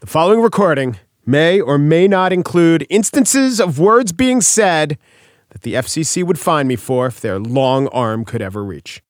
following recording may or may not include instances of words being said that the FCC would fine me for if their long arm could ever reach.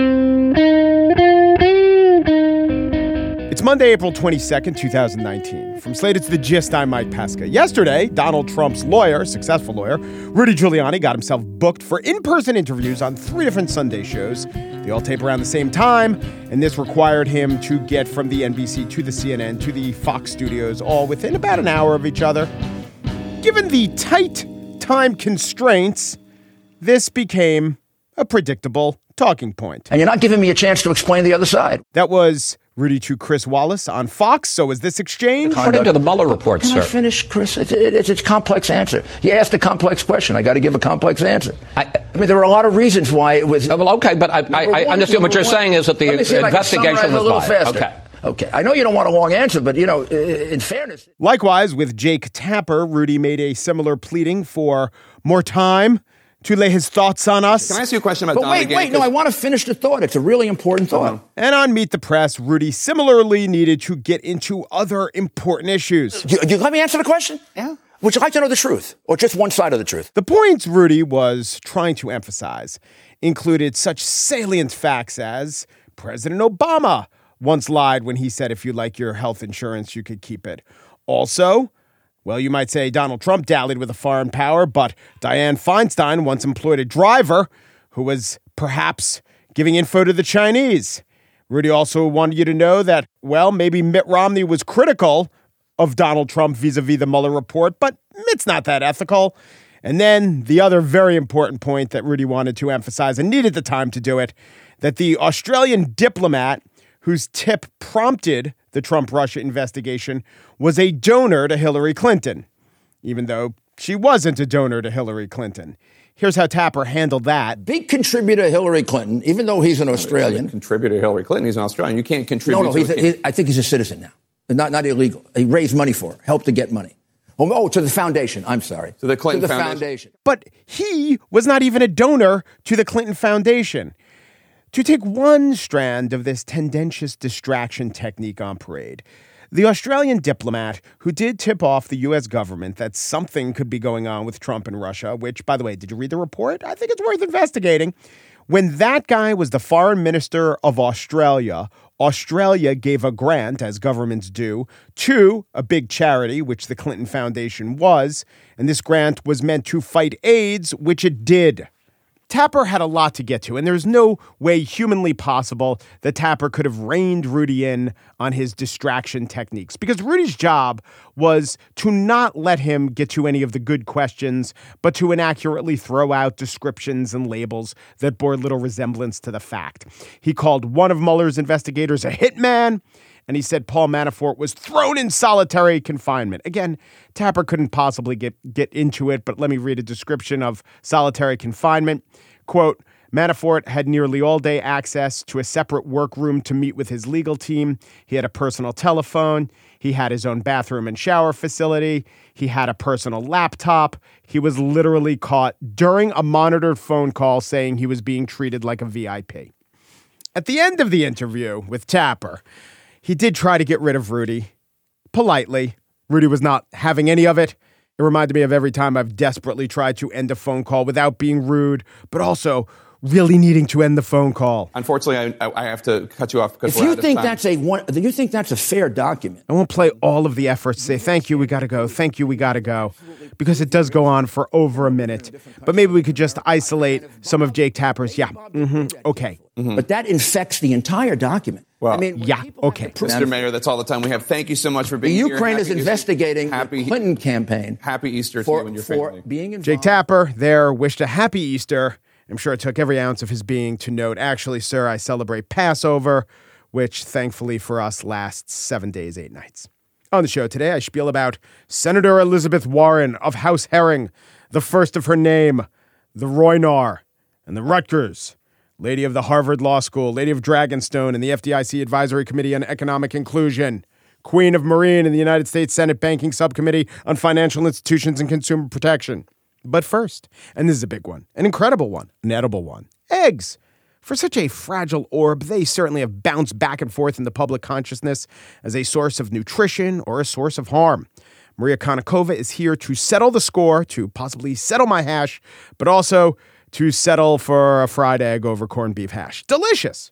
It's Monday, April 22nd, 2019. From Slate, it's The Gist. I'm Mike Pesca. Yesterday, Donald Trump's lawyer, successful lawyer, Rudy Giuliani, got himself booked for in-person interviews on 3 different Sunday shows. They all tape around the same time, and this required him to get from the NBC to the CNN to the Fox studios, all within about an hour of each other. Given the tight time constraints, this became a predictable talking point. And you're not giving me a chance to explain the other side. That was Rudy to Chris Wallace on Fox. So is this exchange? According to the Mueller report, Can sir. I finish, Chris? It's a complex answer. You asked a complex question. I got to give a complex answer. I mean, there are a lot of reasons why it was. Well, okay, but I understand what you're saying is that the investigation was biased. Okay. I know you don't want a long answer, but, you know, in fairness. Likewise, with Jake Tapper, Rudy made a similar pleading for more time to lay his thoughts on us. Can I ask you a question about Don again? Wait, no, I want to finish the thought. It's a really important thought. And on Meet the Press, Rudy similarly needed to get into other important issues. You let me answer the question? Yeah. Would you like to know the truth or just one side of the truth? The points Rudy was trying to emphasize included such salient facts as President Obama once lied when he said if you like your health insurance, you could keep it. Also, well, you might say Donald Trump dallied with a foreign power, but Dianne Feinstein once employed a driver who was perhaps giving info to the Chinese. Rudy also wanted you to know that, well, maybe Mitt Romney was critical of Donald Trump vis-a-vis the Mueller report, but Mitt's not that ethical. And then the other very important point that Rudy wanted to emphasize and needed the time to do it, that the Australian diplomat whose tip prompted the Trump-Russia investigation was a donor to Hillary Clinton, even though she wasn't a donor to Hillary Clinton. Here's how Tapper handled that. Big contributor to Hillary Clinton, even though he's an Australian. Contributor to Hillary Clinton. He's an Australian. You can't contribute. No, I think he's a citizen now. Not illegal. He raised money for her, helped to get money. Oh, to the foundation. I'm sorry. To the Clinton Foundation. But he was not even a donor to the Clinton Foundation. To take one strand of this tendentious distraction technique on parade, the Australian diplomat who did tip off the U.S. government that something could be going on with Trump and Russia, which, by the way, did you read the report? I think it's worth investigating. When that guy was the foreign minister of Australia, Australia gave a grant, as governments do, to a big charity, which the Clinton Foundation was, and this grant was meant to fight AIDS, which it did. Tapper had a lot to get to, and there's no way humanly possible that Tapper could have reined Rudy in on his distraction techniques, because Rudy's job was to not let him get to any of the good questions, but to inaccurately throw out descriptions and labels that bore little resemblance to the fact. He called one of Mueller's investigators a hitman, and he said Paul Manafort was thrown in solitary confinement. Again, Tapper couldn't possibly get into it, but let me read a description of solitary confinement. Quote, Manafort had nearly all day access to a separate workroom to meet with his legal team. He had a personal telephone. He had his own bathroom and shower facility. He had a personal laptop. He was literally caught during a monitored phone call saying he was being treated like a VIP. At the end of the interview with Tapper, he did try to get rid of Rudy politely. Rudy was not having any of it. It reminded me of every time I've desperately tried to end a phone call without being rude, but also really needing to end the phone call. Unfortunately, I have to cut you off because do you think that's a fair document? I won't play all of the efforts. Say thank you, we got to go. Thank you, we got to go, because it does go on for over a minute. But maybe we could just isolate some of Jake Tapper's. Yeah, okay. Mm-hmm. But that infects the entire document. Well, yeah, okay. Mr. Mayor, that's all the time we have. Thank you so much for being here. Ukraine is investigating the Clinton campaign. Happy Easter to you and your family. Being involved. Jake Tapper there wished a happy Easter. I'm sure it took every ounce of his being to note, actually, sir, I celebrate Passover, which thankfully for us lasts 7 days, 8 nights. On the show today, I spiel about Senator Elizabeth Warren of House Herring, the first of her name, the Roynar, and the Rutgers, Lady of the Harvard Law School, Lady of Dragonstone, and the FDIC Advisory Committee on Economic Inclusion, Queen of Marine in the United States Senate Banking Subcommittee on Financial Institutions and Consumer Protection. But first, and this is a big one, an incredible one, an edible one, eggs. For such a fragile orb, they certainly have bounced back and forth in the public consciousness as a source of nutrition or a source of harm. Maria Konnikova is here to settle the score, to possibly settle my hash, but also to settle for a fried egg over corned beef hash. Delicious!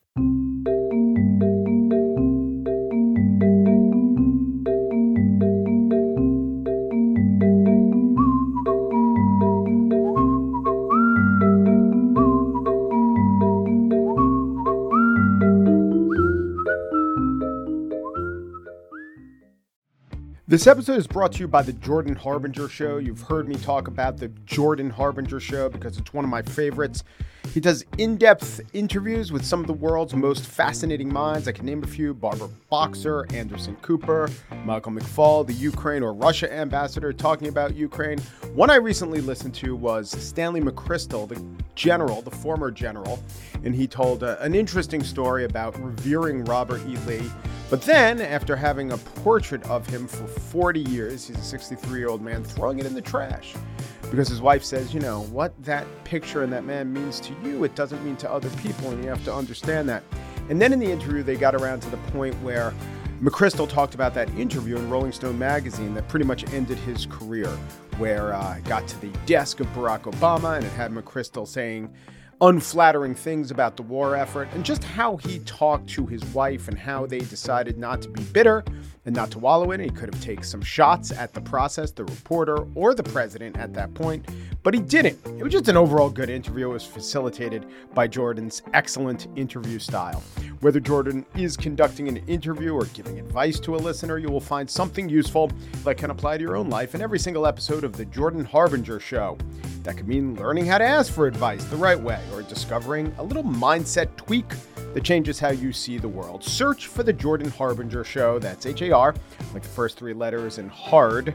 This episode is brought to you by the Jordan Harbinger Show. You've heard me talk about the Jordan Harbinger Show because it's one of my favorites. He does in-depth interviews with some of the world's most fascinating minds. I can name a few: Barbara Boxer, Anderson Cooper, Michael McFaul, the Ukraine or Russia ambassador talking about Ukraine. One I recently listened to was Stanley McChrystal, the general, the former general, and he told an interesting story about revering Robert E. Lee. But then, after having a portrait of him for 40 years, he's a 63-year-old man, throwing it in the trash. Because his wife says, you know, what that picture and that man means to you, it doesn't mean to other people, and you have to understand that. And then in the interview, they got around to the point where McChrystal talked about that interview in Rolling Stone magazine that pretty much ended his career, where it got to the desk of Barack Obama, and it had McChrystal saying unflattering things about the war effort, and just how he talked to his wife and how they decided not to be bitter and not to wallow in it. He could have taken some shots at the process, the reporter, or the president at that point, but he didn't. It was just an overall good interview. It was facilitated by Jordan's excellent interview style. Whether Jordan is conducting an interview or giving advice to a listener, you will find something useful that can apply to your own life in every single episode of the Jordan Harbinger Show. That could mean learning how to ask for advice the right way, or discovering a little mindset tweak that changes how you see the world. Search for the Jordan Harbinger Show. That's H-A-R, like the first three letters, and hard,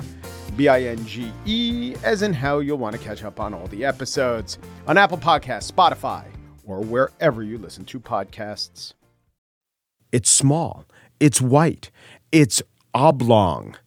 B-I-N-G-E, as in how you'll want to catch up on all the episodes on Apple Podcasts, Spotify, or wherever you listen to podcasts. It's small. It's white. It's oblong.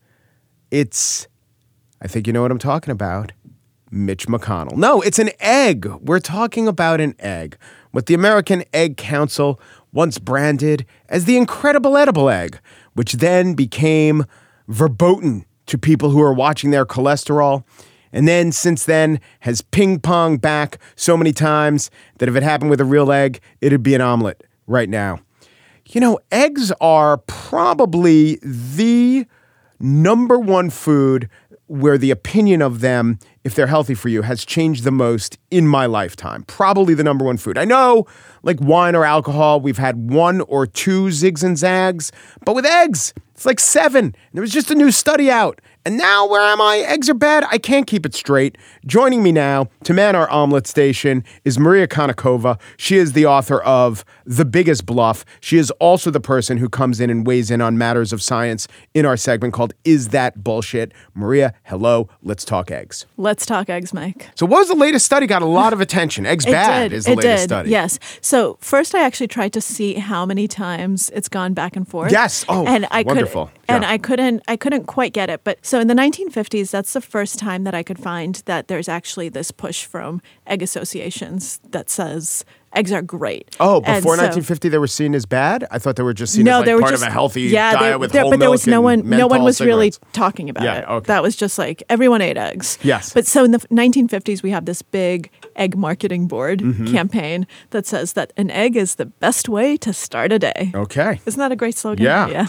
It's, I think you know what I'm talking about, Mitch McConnell. No, it's an egg. We're talking about an egg. What the American Egg Council once branded as the incredible edible egg, which then became verboten to people who are watching their cholesterol. And then since then has ping-ponged back so many times that if it happened with a real egg, it'd be an omelet right now. You know, eggs are probably the number one food where the opinion of them, if they're healthy for you, has changed the most in my lifetime. Probably the number one food. I know, like wine or alcohol, we've had one or two zigs and zags, but with eggs, it's like 7. There was just a new study out. And now, where am I? Eggs are bad. I can't keep it straight. Joining me now to man our omelet station is Maria Konnikova. She is the author of The Biggest Bluff. She is also the person who comes in and weighs in on matters of science in our segment called Is That Bullshit? Maria, hello. Let's talk eggs. Let's talk eggs, Mike. So what was the latest study? Got a lot of attention. Eggs bad is the latest study. Yes. So first I actually tried to see how many times it's gone back and forth. Yes. Oh, and wonderful. And I couldn't quite get it. But so in the 1950s, that's the first time that I could find that there's actually this push from egg associations that says eggs are great. Oh, before 1950, they were seen as bad? I thought they were just seen as like part of a healthy diet with whole milk. But there was no one was really talking about it. Okay. That was just like everyone ate eggs. Yes. But so in the 1950s, we have this big egg marketing board campaign that says that an egg is the best way to start a day. Okay. Isn't that a great slogan? Yeah.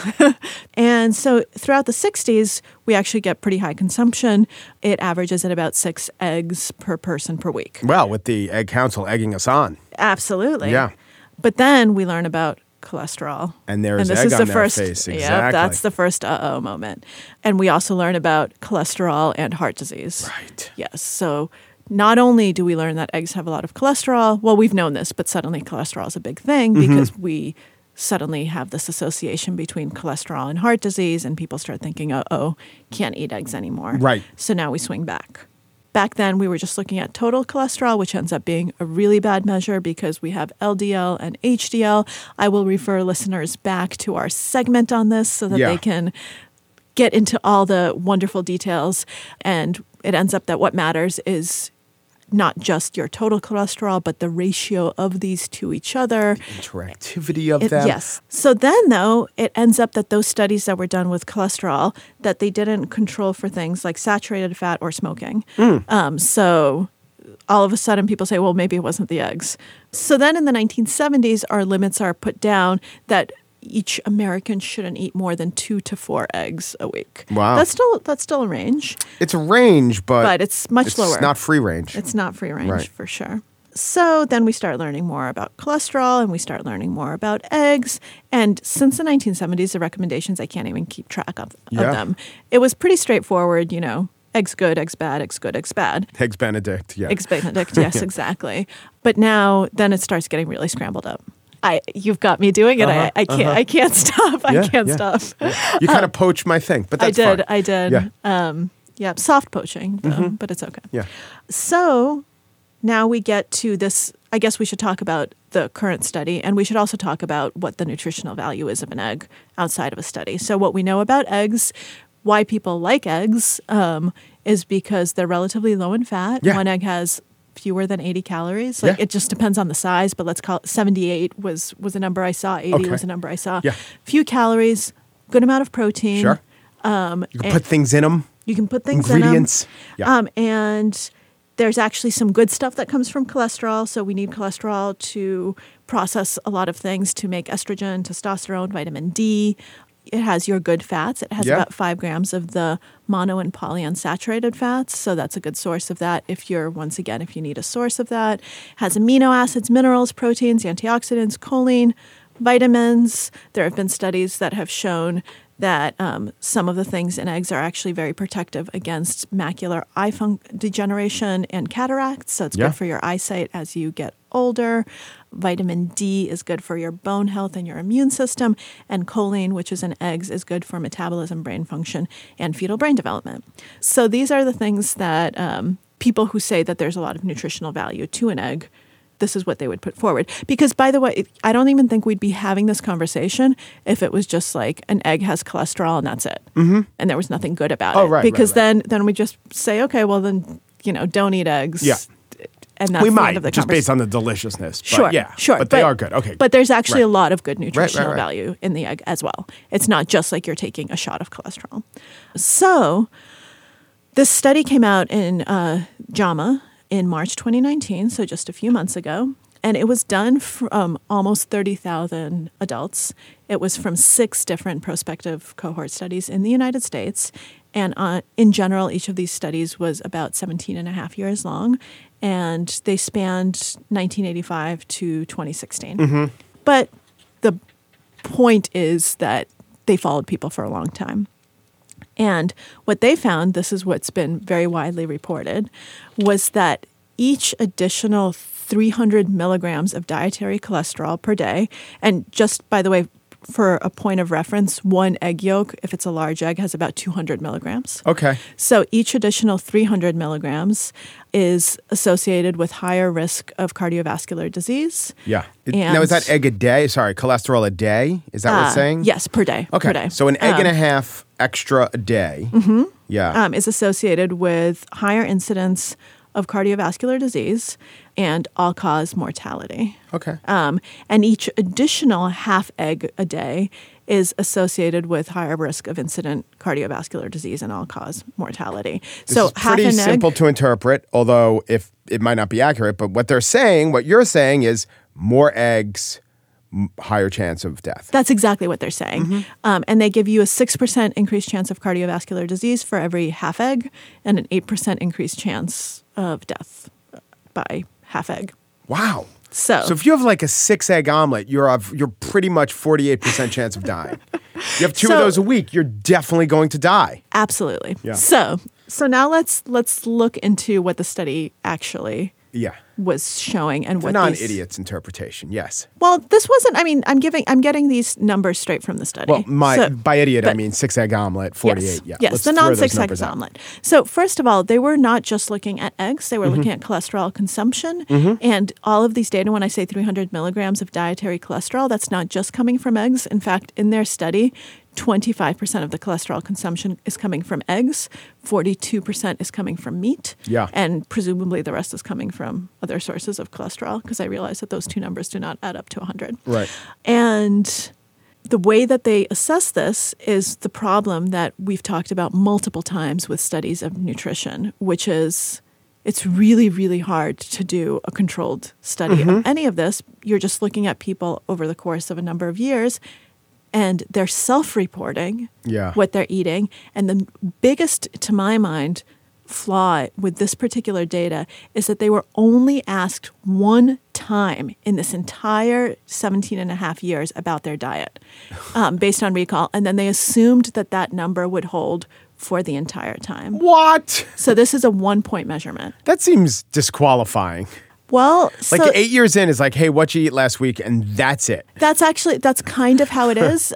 And so throughout the 60s, we actually get pretty high consumption. It averages at about 6 eggs per person per week. Well, with the Egg Council egging us on. Absolutely. Yeah. But then we learn about cholesterol. And there's egg on their face. Exactly. Yeah, that's the first uh-oh moment. And we also learn about cholesterol and heart disease. Right. Yes. So not only do we learn that eggs have a lot of cholesterol, well, we've known this, but suddenly cholesterol is a big thing because we suddenly have this association between cholesterol and heart disease, and people start thinking, can't eat eggs anymore. Right. So now we swing back. Back then, we were just looking at total cholesterol, which ends up being a really bad measure because we have LDL and HDL. I will refer listeners back to our segment on this so that they can get into all the wonderful details. And it ends up that what matters is not just your total cholesterol, but the ratio of these to each other. Interactivity of them. Yes. So then, though, it ends up that those studies that were done with cholesterol, that they didn't control for things like saturated fat or smoking. So all of a sudden people say, well, maybe it wasn't the eggs. So then in the 1970s, our limits are put down that each American shouldn't eat more than 2 to 4 eggs a week. Wow. That's still a range. It's a range, but it's much lower. It's not free range. It's not free range, right. For sure. So then we start learning more about cholesterol and we start learning more about eggs. And since the 1970s, the recommendations, I can't even keep track of them. It was pretty straightforward, eggs good, eggs bad, eggs good, eggs bad. Eggs Benedict, yeah. Eggs Benedict, yes, exactly. But now, then it starts getting really scrambled up. You've got me doing it. I can't stop. I can't stop. You kind of poached my thing, but that's fine. I did. Yeah. Soft poaching, though, but it's okay. Yeah. So now we get to this. I guess we should talk about the current study, and we should also talk about what the nutritional value is of an egg outside of a study. So what we know about eggs, why people like eggs, is because they're relatively low in fat. Yeah. One egg has fewer than 80 calories. It just depends on the size, but let's call it 78 was a number I saw. 80 was a number I saw. Yeah. Few calories, good amount of protein. Sure. You can put things in them. You can put things ingredients. in them. Yeah. And there's actually some good stuff that comes from cholesterol. So we need cholesterol to process a lot of things, to make estrogen, testosterone, vitamin D. It has your good fats. It has about 5 grams of the mono and polyunsaturated fats. So that's a good source of that if you need a source of that. It has amino acids, minerals, proteins, antioxidants, choline, vitamins. There have been studies that have shown that some of the things in eggs are actually very protective against macular eye degeneration and cataracts. So it's good for your eyesight as you get older. Vitamin D is good for your bone health and your immune system. And choline, which is in eggs, is good for metabolism, brain function, and fetal brain development. So these are the things that people who say that there's a lot of nutritional value to an egg, this is what they would put forward. Because, by the way, I don't even think we'd be having this conversation if it was just like an egg has cholesterol and that's it. Mm-hmm. And there was nothing good about it. Right. Because then we just say, okay, well then, don't eat eggs. Yeah. And that's we the might, end of the just based conversation. on the deliciousness. But sure. But they are good. Okay. But there's actually a lot of good nutritional Right. value in the egg as well. It's not just like you're taking a shot of cholesterol. So this study came out in JAMA in March 2019, so just a few months ago. And it was done from almost 30,000 adults. It was from 6 different prospective cohort studies in the United States. And in general, each of these studies was about 17 and a half years long. And they spanned 1985 to 2016. Mm-hmm. But the point is that they followed people for a long time. And what they found, this is what's been very widely reported, was that each additional 300 milligrams of dietary cholesterol per day, and just, by the way, for a point of reference, one egg yolk, if it's a large egg, has about 200 milligrams. Okay. So each additional 300 milligrams is associated with higher risk of cardiovascular disease. Yeah. Now, is that egg a day? Sorry, cholesterol a day? Is that what it's saying? Yes, per day. Okay. Per day. So an egg and a half extra a day. Mm-hmm. Yeah. Is associated with higher incidence of cardiovascular disease and all-cause mortality. Okay. And each additional half egg a day is associated with higher risk of incident cardiovascular disease and all-cause mortality. This is pretty simple to interpret, although if it might not be accurate. But what you're saying is more eggs, higher chance of death. That's exactly what they're saying. Mm-hmm. And they give you a 6% increased chance of cardiovascular disease for every half egg and an 8% increased chance of death by half egg. Wow. So if you have like a 6-egg omelet, you're pretty much 48% chance of dying. You have 2 of those a week, you're definitely going to die. Absolutely. Yeah. So now let's look into what the study actually was showing and what non-idiot's interpretation. Yes. Well, this wasn't. I mean, I'm getting these numbers straight from the study. Well, by idiot I mean 6-egg omelet, 48. Yes, yeah. Yes, the non-6-egg omelet. So first of all, they were not just looking at eggs; they were looking at cholesterol consumption, and all of these data. When I say 300 milligrams of dietary cholesterol, that's not just coming from eggs. In fact, in their study, 25% of the cholesterol consumption is coming from eggs, 42% is coming from meat, and presumably the rest is coming from other sources of cholesterol, because I realize that those two numbers do not add up to 100. Right. And the way that they assess this is the problem that we've talked about multiple times with studies of nutrition, which is it's really, really hard to do a controlled study of any of this. You're just looking at people over the course of a number of years, and they're self-reporting what they're eating. And the biggest, to my mind, flaw with this particular data is that they were only asked one time in this entire 17 and a half years about their diet based on recall. And then they assumed that that number would hold for the entire time. What? So this is a 1-point measurement. That seems disqualifying. Well, like 8 years in is like, hey, what'd you eat last week? And that's it. That's kind of how it is.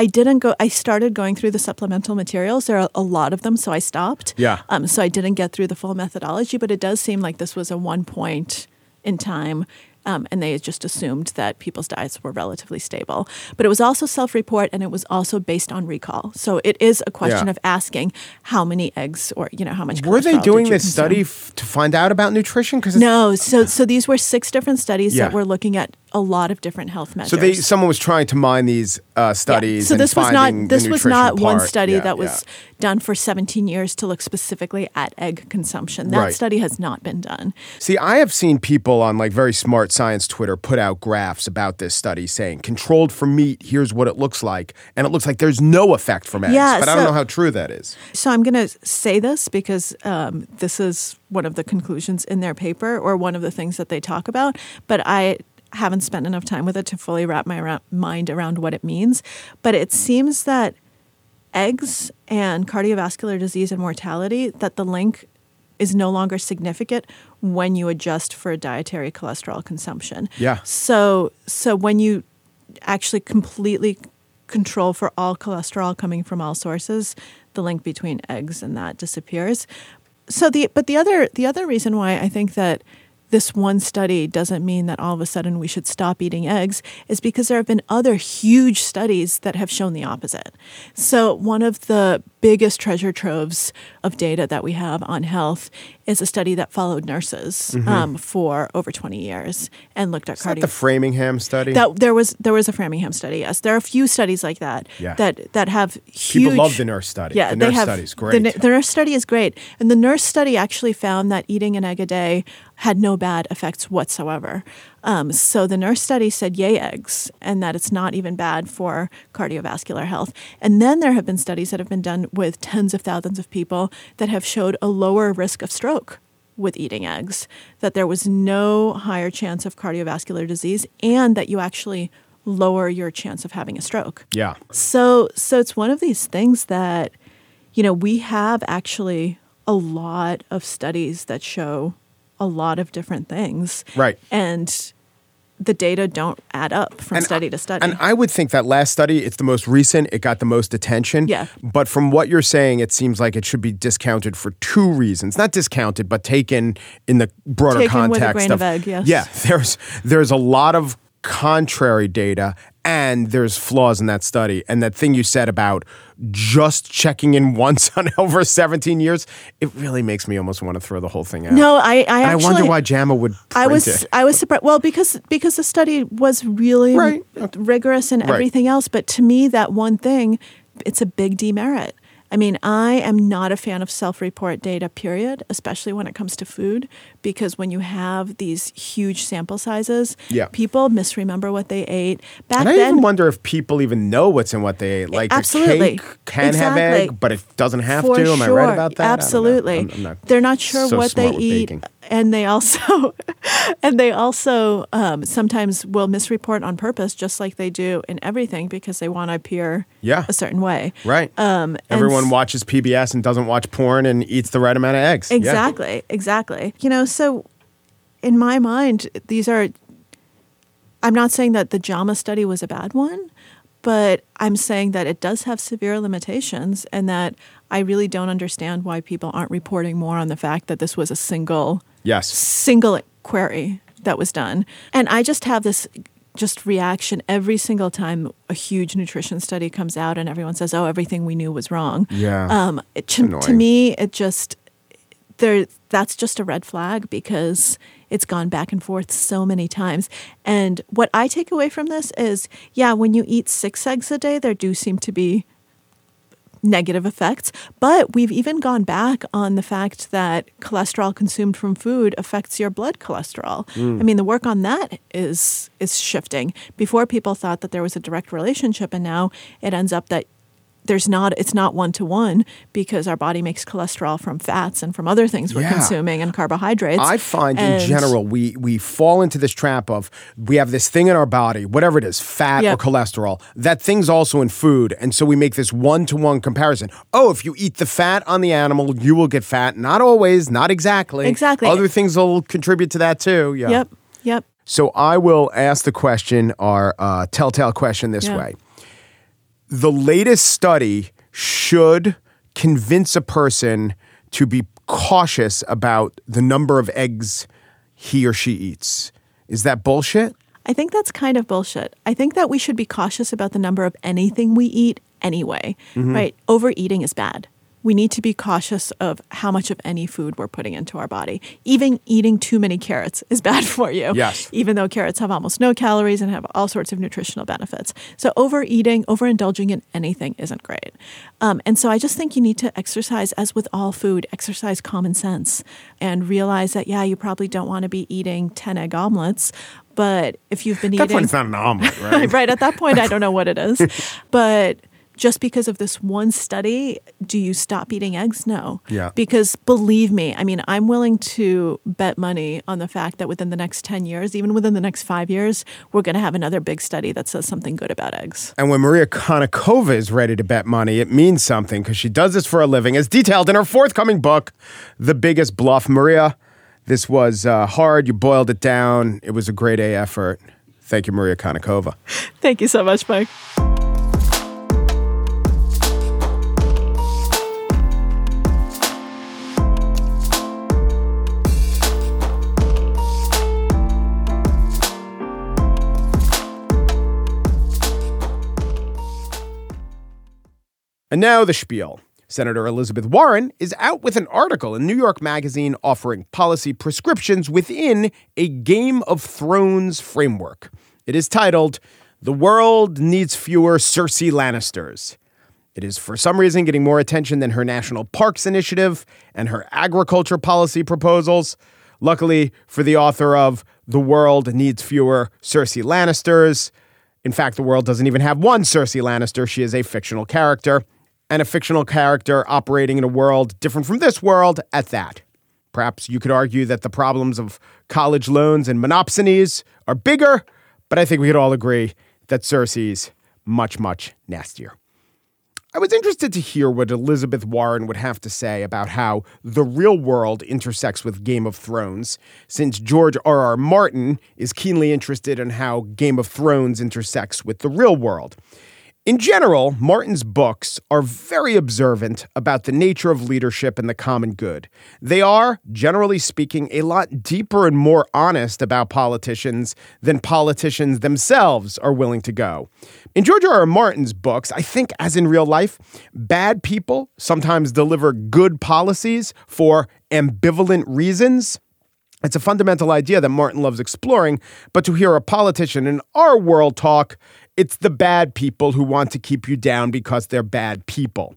I started going through the supplemental materials. There are a lot of them, so I stopped. Yeah. So I didn't get through the full methodology, but it does seem like this was a 1 point in time. And they just assumed that people's diets were relatively stable. But it was also self-report, and it was also based on recall. So it is a question of asking how many eggs or, how much cholesterol were they doing this consume? study to find out about nutrition? No. So these were 6 different studies that were looking at a lot of different health measures. So someone was trying to mine these studies. So this was not one part. study that was done for 17 years to look specifically at egg consumption. That study has not been done. See, I have seen people on very smart science Twitter put out graphs about this study saying controlled for meat, here's what it looks like, and it looks like there's no effect from eggs. But I don't know how true that is. So I'm going to say this because this is one of the conclusions in their paper, or one of the things that they talk about, but I haven't spent enough time with it to fully wrap my mind around what it means. But it seems that eggs and cardiovascular disease and mortality, that the link is no longer significant when you adjust for dietary cholesterol consumption. Yeah. So when you actually completely control for all cholesterol coming from all sources, the link between eggs and that disappears. So the other reason why I think that this one study doesn't mean that all of a sudden we should stop eating eggs is because there have been other huge studies that have shown the opposite. So one of the biggest treasure troves of data that we have on health is a study that followed nurses for over 20 years and looked at cardio. Is that the Framingham study? There was a Framingham study, yes. There are a few studies like that that have huge... People love the nurse study. Yeah, the nurse study is great. The nurse study is great. And the nurse study actually found that eating an egg a day had no bad effects whatsoever. So the nurse study said yay eggs, and that it's not even bad for cardiovascular health. And then there have been studies that have been done with tens of thousands of people that have showed a lower risk of stroke with eating eggs, that there was no higher chance of cardiovascular disease, and that you actually lower your chance of having a stroke. Yeah. So it's one of these things that, we have actually a lot of studies that show a lot of different things. Right. And the data don't add up from study to study. And I would think that last study, it's the most recent, it got the most attention. Yeah. But from what you're saying, it seems like it should be discounted for 2 reasons. Not discounted, but taken in the broader context with a grain of egg, yes. Yeah, there's a lot of contrary data, and there's flaws in that study. And that thing you said about just checking in once on over 17 years, it really makes me almost want to throw the whole thing out. No, I wonder why JAMA would print it. I was surprised. Well, because the study was really rigorous and everything else. But to me, that one thing, it's a big demerit. I mean, I am not a fan of self-report data, period, especially when it comes to food, because when you have these huge sample sizes, people misremember what they ate. I even wonder if people even know what's in what they ate. Like absolutely. A cake can have egg, but it doesn't have For to. Sure. Am I right about that? Absolutely. I'm They're not sure so what they eat. Baking. And they also sometimes will misreport on purpose, just like they do in everything, because they want to appear a certain way. Right. Everyone watches PBS and doesn't watch porn and eats the right amount of eggs. Exactly. So in my mind, I'm not saying that the JAMA study was a bad one, but I'm saying that it does have severe limitations, and that I really don't understand why people aren't reporting more on the fact that this was a single query that was done. And I just have this just reaction every single time a huge nutrition study comes out and everyone says, oh, everything we knew was wrong. Yeah. To me, that's just a red flag because it's gone back and forth so many times. And what I take away from this is, when you eat 6 eggs a day, there do seem to be negative effects. But we've even gone back on the fact that cholesterol consumed from food affects your blood cholesterol. I mean, the work on that is shifting. Before, people thought that there was a direct relationship, and now it ends up that it's not one-to-one because our body makes cholesterol from fats and from other things we're consuming and carbohydrates. I find in general we fall into this trap of we have this thing in our body, whatever it is, fat or cholesterol, that thing's also in food. And so we make this one-to-one comparison. Oh, if you eat the fat on the animal, you will get fat. Not always, not exactly. Exactly. Other things will contribute to that too. Yeah. Yep. So I will ask the question, our telltale question this way. The latest study should convince a person to be cautious about the number of eggs he or she eats. Is that bullshit? I think that's kind of bullshit. I think that we should be cautious about the number of anything we eat anyway, right? Overeating is bad. We need to be cautious of how much of any food we're putting into our body. Even eating too many carrots is bad for you. Yes. Even though carrots have almost no calories and have all sorts of nutritional benefits. So overindulging in anything isn't great. And so I just think you need to exercise, as with all food, exercise common sense and realize that, you probably don't want to be eating 10 egg omelets. But if you've been eating... At that point, it's not an omelet, right? Right. At that point, I don't know what it is. But... just because of this one study, do you stop eating eggs? No. Yeah. Because believe me, I mean, I'm willing to bet money on the fact that within the next 10 years, even within the next 5 years, we're going to have another big study that says something good about eggs. And when Maria Konnikova is ready to bet money, it means something because she does this for a living, as detailed in her forthcoming book, The Biggest Bluff. Maria, this was hard. You boiled it down. It was a grade A effort. Thank you, Maria Konnikova. Thank you so much, Mike. And now the spiel. Senator Elizabeth Warren is out with an article in New York Magazine offering policy prescriptions within a Game of Thrones framework. It is titled, "The World Needs Fewer Cersei Lannisters." It is for some reason getting more attention than her national parks initiative and her agriculture policy proposals. Luckily for the author of The World Needs Fewer Cersei Lannisters. In fact, the world doesn't even have one Cersei Lannister. She is a fictional character. And a fictional character operating in a world different from this world at that. Perhaps you could argue that the problems of college loans and monopsonies are bigger, but I think we could all agree that Cersei's much, much nastier. I was interested to hear what Elizabeth Warren would have to say about how the real world intersects with Game of Thrones, since George R.R. Martin is keenly interested in how Game of Thrones intersects with the real world. In general, Martin's books are very observant about the nature of leadership and the common good. They are, generally speaking, a lot deeper and more honest about politicians than politicians themselves are willing to go. In George R.R. Martin's books, I think, as in real life, bad people sometimes deliver good policies for ambivalent reasons. It's a fundamental idea that Martin loves exploring, but to hear a politician in our world talk, it's the bad people who want to keep you down because they're bad people.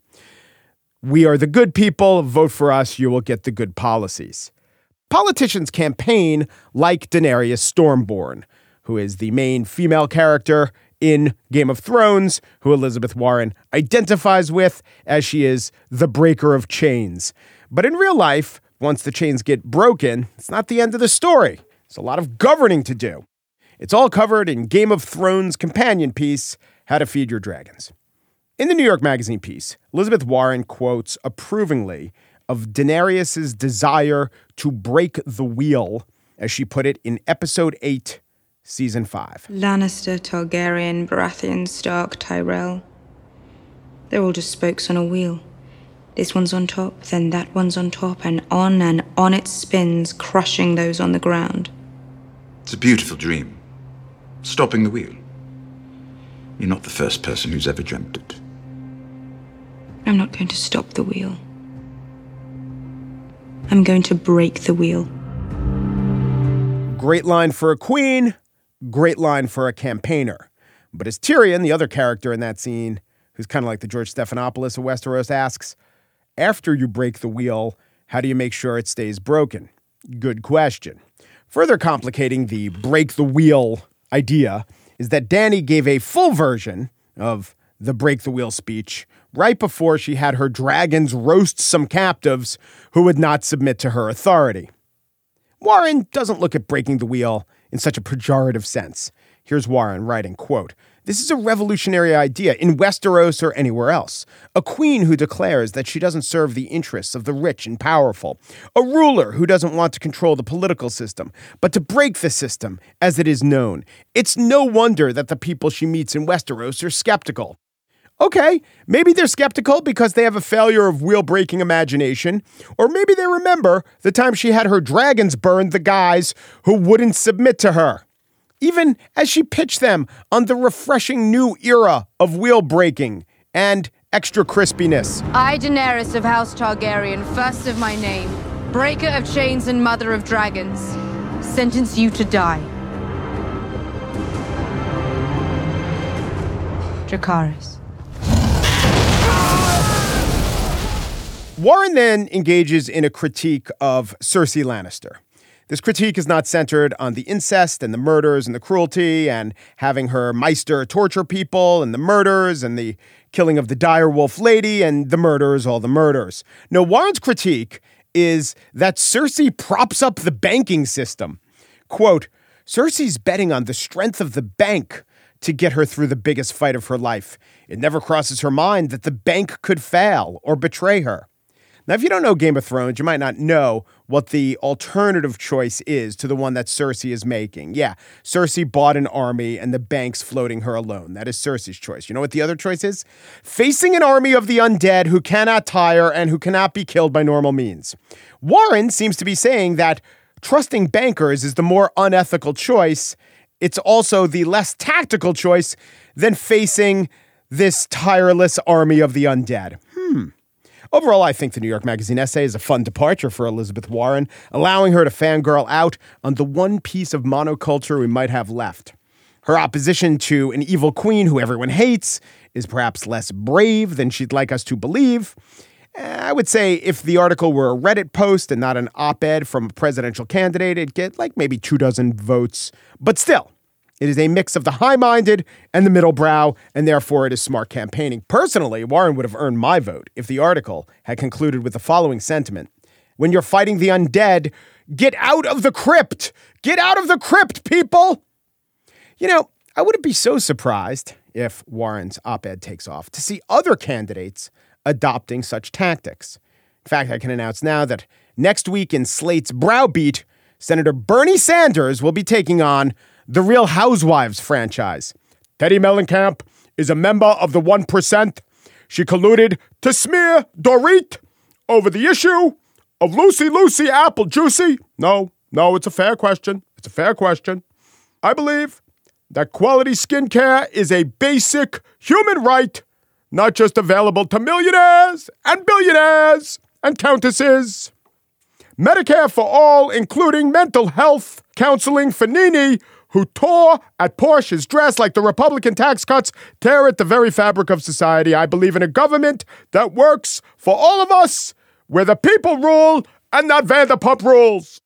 We are the good people. Vote for us. You will get the good policies. Politicians campaign like Daenerys Stormborn, who is the main female character in Game of Thrones, who Elizabeth Warren identifies with as she is the breaker of chains. But in real life, once the chains get broken, it's not the end of the story. There's a lot of governing to do. It's all covered in Game of Thrones' companion piece, How to Feed Your Dragons. In the New York Magazine piece, Elizabeth Warren quotes approvingly of Daenerys' desire to break the wheel, as she put it in Episode 8, Season 5. Lannister, Targaryen, Baratheon, Stark, Tyrell. They're all just spokes on a wheel. This one's on top, then that one's on top, and on it spins, crushing those on the ground. It's a beautiful dream. stopping the wheel. You're not the first person who's ever dreamt it. I'm not going to stop the wheel. I'm going to break the wheel. Great line for a queen, great line for a campaigner. But as Tyrion, the other character in that scene, who's kind of like the George Stephanopoulos of Westeros, asks, after you break the wheel, how do you make sure it stays broken? Good question. Further complicating the break the wheel idea is that Dany gave a full version of the break the wheel speech right before she had her dragons roast some captives who would not submit to her authority. Warren doesn't look at breaking the wheel in such a pejorative sense. Here's Warren writing, quote, "This is a revolutionary idea in Westeros or anywhere else. A queen who declares that she doesn't serve the interests of the rich and powerful. A ruler who doesn't want to control the political system, but to break the system as it is known. It's no wonder that the people she meets in Westeros are skeptical." Okay, maybe they're skeptical because they have a failure of wheel-breaking imagination, or maybe they remember the time she had her dragons burn the guys who wouldn't submit to her. Even as she pitched them on the refreshing new era of wheel-breaking and extra crispiness. I, Daenerys of House Targaryen, first of my name, breaker of chains and mother of dragons, sentence you to die. Dracarys. Warren then engages in a critique of Cersei Lannister. This critique is not centered on the incest and the murders and the cruelty and having her Maester torture people and the murders and the killing of the direwolf lady and the murders, all the murders. No, Warren's critique is that Cersei props up the banking system. Quote, "Cersei's betting on the strength of the bank to get her through the biggest fight of her life. It never crosses her mind that the bank could fail or betray her." Now, if you don't know Game of Thrones, you might not know what the alternative choice is to the one that Cersei is making. Yeah, Cersei bought an army and the bank's floating her alone. That is Cersei's choice. You know what the other choice is? Facing an army of the undead who cannot tire and who cannot be killed by normal means. Warren seems to be saying that trusting bankers is the more unethical choice. It's also the less tactical choice than facing this tireless army of the undead. Overall, I think the New York Magazine essay is a fun departure for Elizabeth Warren, allowing her to fangirl out on the one piece of monoculture we might have left. Her opposition to an evil queen who everyone hates is perhaps less brave than she'd like us to believe. I would say if the article were a Reddit post and not an op-ed from a presidential candidate, it'd get like maybe 24 votes. But still, it is a mix of the high-minded and the middle brow, and therefore it is smart campaigning. Personally, Warren would have earned my vote if the article had concluded with the following sentiment. When you're fighting the undead, get out of the crypt! Get out of the crypt, people! You know, I wouldn't be so surprised if Warren's op-ed takes off to see other candidates adopting such tactics. In fact, I can announce now that next week in Slate's Browbeat, Senator Bernie Sanders will be taking on the Real Housewives franchise. Teddy Mellencamp is a member of the 1%. She colluded to smear Dorit over the issue of Lucy Apple Juicy. No, it's a fair question. It's a fair question. I believe that quality skincare is a basic human right, not just available to millionaires and billionaires and countesses. Medicare for all, including mental health counseling for Nene, who tore at Portia's dress like the Republican tax cuts tear at the very fabric of society. I believe in a government that works for all of us, where the people rule and not Vanderpump rules.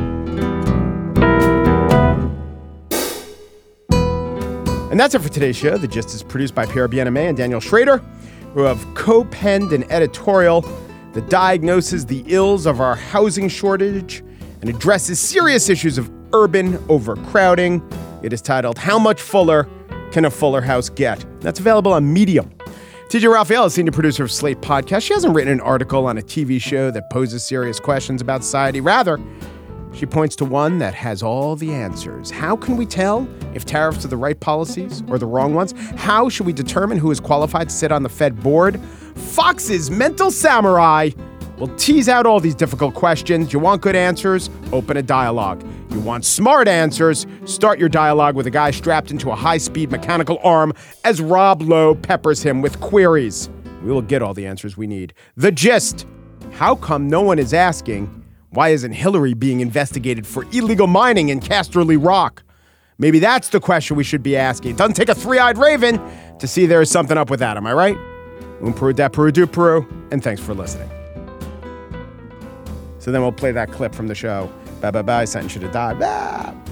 And that's it for today's show. The Gist is produced by Pierre Bien-Aimé and Daniel Schrader, who have co-penned an editorial that diagnoses the ills of our housing shortage and addresses serious issues of urban overcrowding. It is titled, How Much Fuller Can a Fuller House Get? That's available on Medium. TJ Raphael is senior producer of Slate Podcast. She hasn't written an article on a TV show that poses serious questions about society. Rather, she points to one that has all the answers. How can we tell if tariffs are the right policies or the wrong ones? How should we determine who is qualified to sit on the Fed board? Fox's Mental Samurai will tease out all these difficult questions. You want good answers? Open a dialogue. You want smart answers? Start your dialogue with a guy strapped into a high-speed mechanical arm as Rob Lowe peppers him with queries. We will get all the answers we need. The gist. How come no one is asking, why isn't Hillary being investigated for illegal mining in Casterly Rock? Maybe that's the question we should be asking. It doesn't take a three-eyed raven to see there is something up with that. Am I right? Peru, da Peru, do Peru. And thanks for listening. So then we'll play that clip from the show. Bye, bye, bye. Sentence should have died. Ah.